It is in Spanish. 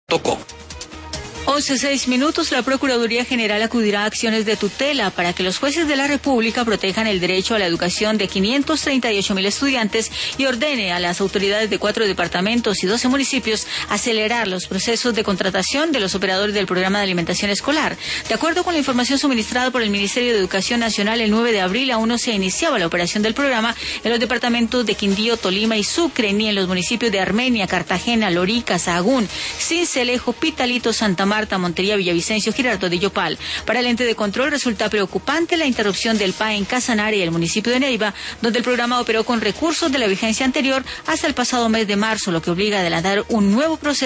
tocó. 11:06. La Procuraduría General acudirá a acciones de tutela para que los jueces de la República protejan el derecho a la educación de 538.000 estudiantes y ordene a las autoridades de 4 departamentos y 12 municipios acelerar los procesos de contratación de los operadores del programa de alimentación escolar. De acuerdo con la información suministrada por el Ministerio de Educación Nacional, el 9 de abril aún no se iniciaba la operación del programa en los departamentos de Quindío, Tolima y Sucre, ni en los municipios de Armenia, Cartagena, Lorica, Sahagún, Sincelejo, Pitalito, Santa Marta, Montería, Villavicencio, Girardot y Yopal. Para el ente de control resulta preocupante la interrupción del PAE en Casanare y el municipio de Neiva, donde el programa operó con recursos de la vigencia anterior hasta el pasado mes de marzo, lo que obliga a adelantar un nuevo proceso